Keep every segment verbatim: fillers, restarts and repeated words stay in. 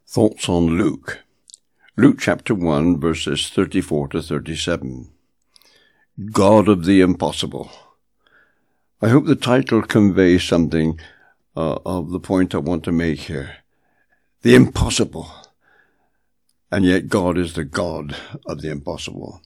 Thoughts on Luke. Luke chapter one, verses thirty-four to thirty-seven. God of the impossible. I hope the title conveys something uh, of the point I want to make here. The impossible. And yet God is the God of the impossible.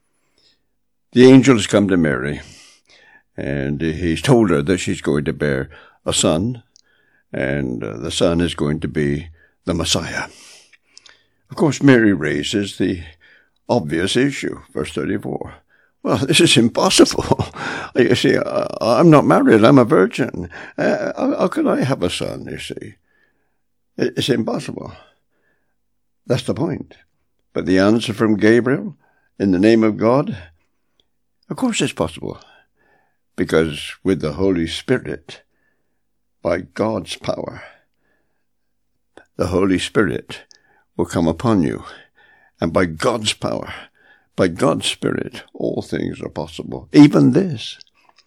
The angel has come to Mary, and he's told her that she's going to bear a son, and uh, the son is going to be the Messiah. Of course, Mary raises the obvious issue, verse thirty-four. Well, this is impossible. You see, I'm not married, I'm a virgin. Uh, how could I have a son, you see? It's impossible. That's the point. But the answer from Gabriel, in the name of God, of course it's possible. Because with the Holy Spirit, by God's power, the Holy Spirit will come upon you. And by God's power, by God's Spirit, all things are possible. Even this.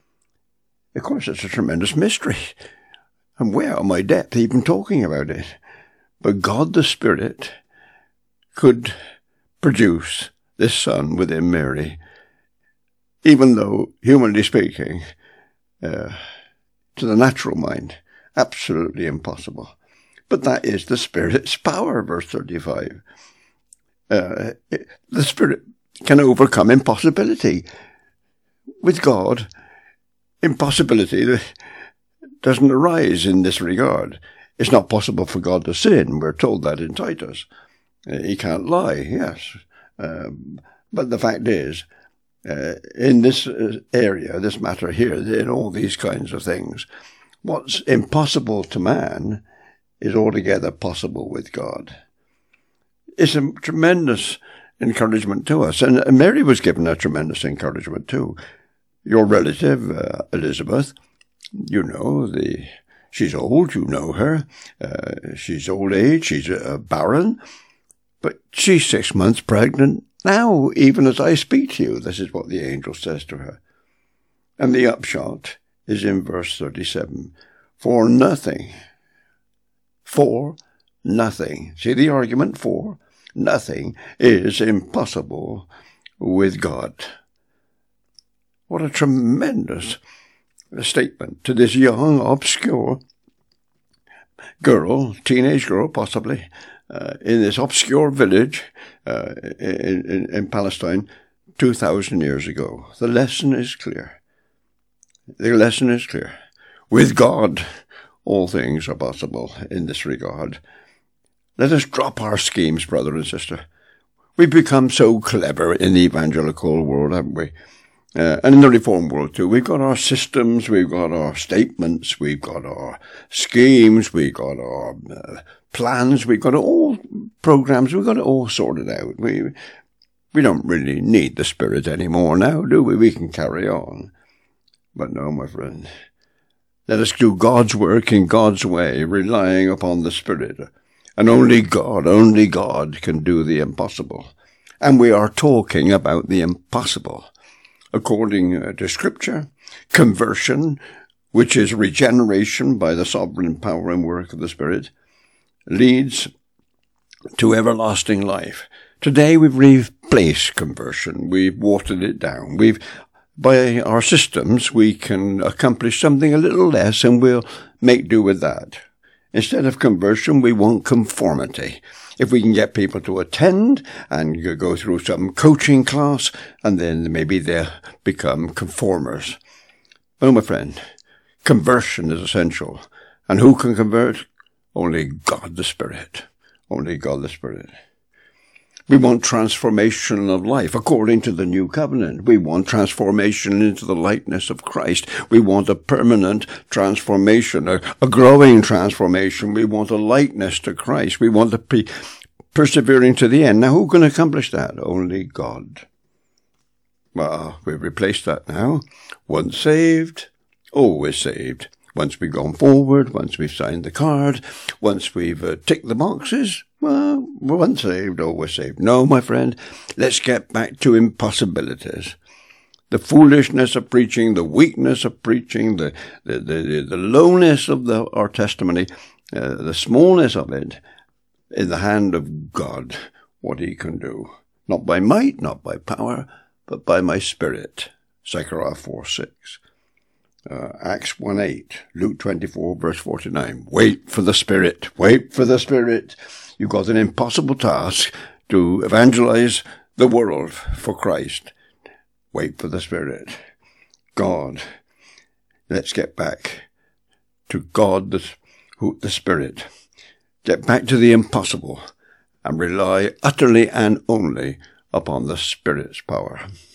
Of course, it's a tremendous mystery. And where are my depth even talking about it? But God the Spirit could produce this son within Mary, even though, humanly speaking, uh, to the natural mind, absolutely impossible. But that is the Spirit's power, verse thirty-five. Uh, it, the Spirit can overcome impossibility. With God, impossibility doesn't arise in this regard. It's not possible for God to sin. We're told that in Titus. Uh, he can't lie, yes. Um, but the fact is, uh, in this area, this matter here, in all these kinds of things, what's impossible to man is altogether possible with God. It's a tremendous encouragement to us. And Mary was given a tremendous encouragement too. Your relative, uh, Elizabeth, you know, the she's old, you know her. Uh, she's old age, she's uh, barren. But she's six months pregnant now, even as I speak to you. This is what the angel says to her. And the upshot is in verse thirty-seven. For nothing... For nothing, see the argument, for nothing is impossible with God. What a tremendous statement to this young, obscure girl, teenage girl possibly, uh, in this obscure village uh, in, in, in Palestine two thousand years ago. The lesson is clear. The lesson is clear. With God, all things are possible in this regard. Let us drop our schemes, brother and sister. We've become so clever in the evangelical world, haven't we? Uh, and in the reform world too. We've got our systems, we've got our statements, we've got our schemes, we've got our uh, plans, we've got all programs, we've got it all sorted out. We, we don't really need the Spirit anymore now, do we? We can carry on. But no, my friend. Let us do God's work in God's way, relying upon the Spirit. And only God, only God can do the impossible. And we are talking about the impossible. According to Scripture, conversion, which is regeneration by the sovereign power and work of the Spirit, leads to everlasting life. Today we've replaced conversion. We've watered it down. We've By our systems, we can accomplish something a little less, and we'll make do with that. Instead of conversion, we want conformity. If we can get people to attend and go through some coaching class, and then maybe they'll become conformers. Well, my friend, conversion is essential. And who can convert? Only God the Spirit. Only God the Spirit. We want transformation of life according to the new covenant. We want transformation into the likeness of Christ. We want a permanent transformation, a, a growing transformation. We want a likeness to Christ. We want to be persevering to the end. Now, who can accomplish that? Only God. Well, we've replaced that now. Once saved, always saved. Once we've gone forward, once we've signed the card, once we've uh, ticked the boxes, well, once saved, always saved. No, my friend, let's get back to impossibilities. The foolishness of preaching, the weakness of preaching, the the, the, the lowness of the, our testimony, uh, the smallness of it, in the hand of God what he can do. Not by might, not by power, but by my Spirit. Zechariah four six. Uh, Acts one eight. Luke twenty-four verse forty-nine. Wait for the Spirit. Wait for the Spirit. You've got an impossible task to evangelize the world for Christ. Wait for the Spirit. God. Let's get back to God, the, who, the Spirit. Get back to the impossible and rely utterly and only upon the Spirit's power.